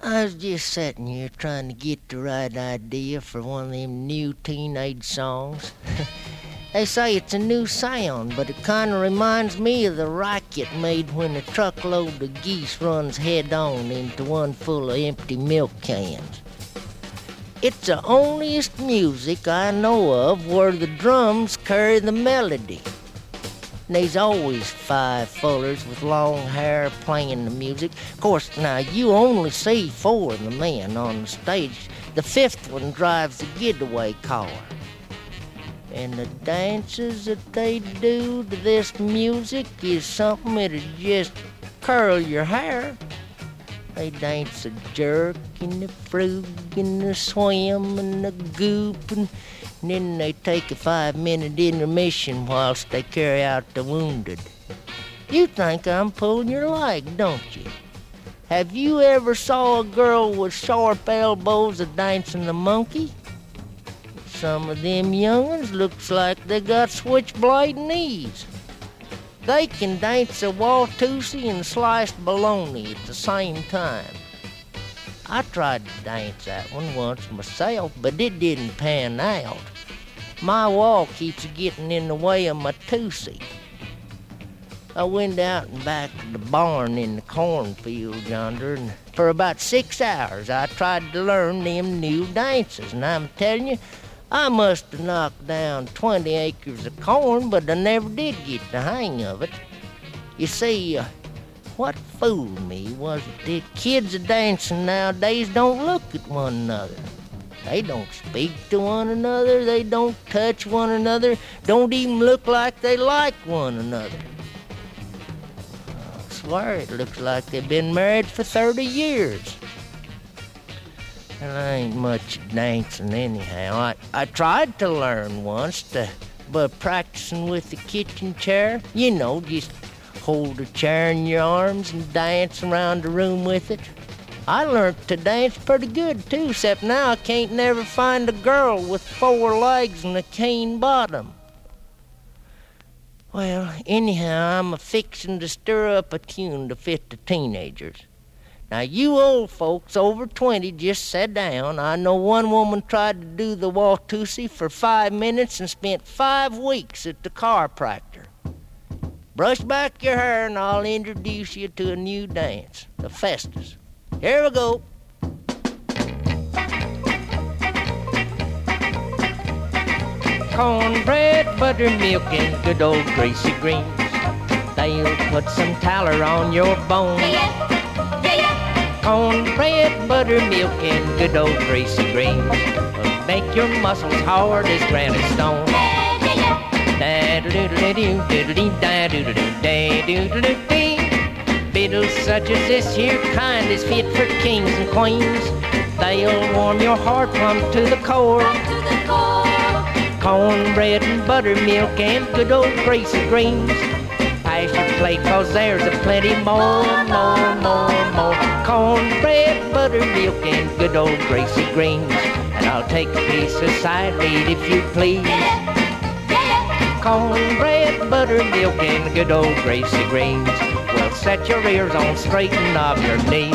I was just sitting here trying to get the right idea for one of them new teenage songs. They say it's a new sound, but it kind of reminds me of the racket made when a truckload of geese runs head-on into one full of empty milk cans. It's the onlyest music I know of where the drums carry the melody. And there's always 5 fullers with long hair playing the music. Of course, now you only see 4 of the men on the stage. The 5th one drives the getaway car. And the dances that they do to this music is something that'll just curl your hair. They dance the jerk and the frug and the swim and the goop, and then they take a 5-minute intermission whilst they carry out the wounded. You think I'm pulling your leg, don't you? Have you ever saw a girl with sharp elbows a-dancing the monkey? Some of them young'uns looks like they got switchblade knees. They can dance a Watusi and sliced bologna at the same time. I tried to dance that one once myself, but it didn't pan out. My wall keeps getting in the way of my Tusi. I went out and back to the barn in the cornfield yonder, and for about 6 hours I tried to learn them new dances, and I'm telling you, I must have knocked down 20 acres of corn, but I never did get the hang of it. You see, what fooled me was that the kids dancing nowadays don't look at one another. They don't speak to one another, they don't touch one another, don't even look like they like one another. I swear it looks like they've been married for 30 years. Well, I ain't much at dancing anyhow. I tried to learn once, but practicing with the kitchen chair, you know, just hold a chair in your arms and dance around the room with it. I learned to dance pretty good, too, except now I can't never find a girl with 4 legs and a cane bottom. Well, anyhow, I'm a-fixin' to stir up a tune to fit the teenagers. Now, you old folks over 20 just sit down. I know one woman tried to do the Watusi for 5 minutes and spent 5 weeks at the chiropractor. Brush back your hair and I'll introduce you to a new dance, the Festus. Here we go. Cornbread, buttermilk, and good old greasy greens. They'll put some tallow on your bones. Cornbread, buttermilk, and good old greasy greens will make your muscles hard as granite stone. Victuals such as this here kind is fit for kings and queens. They'll warm your heart plumb to the core. Cornbread and buttermilk and good old greasy greens. Pass your plate, 'cause there's a plenty more. Cornbread, buttermilk, and good old greasy greens. And I'll take a piece of side meat if you please. Cornbread, buttermilk, and good old greasy greens. Well, set your ears on straight and knob your knees.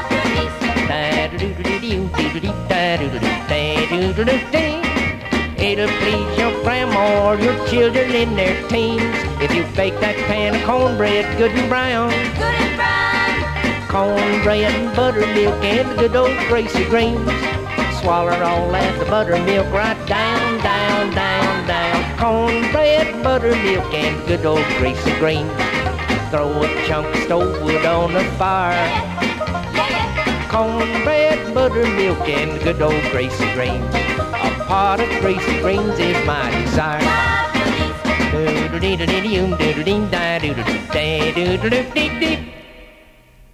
It'll please your grandma or your children in their teens if you bake that pan of cornbread good and brown. Cornbread and buttermilk and the good old greasy greens. Swallow all that, the buttermilk right down, down, down, down. Cornbread, buttermilk, and good old greasy greens. Throw a chunk of stove wood on the fire. Cornbread, buttermilk, and good old greasy greens. A pot of greasy greens is my desire. Do do do do do do do do do do do do do do do do do.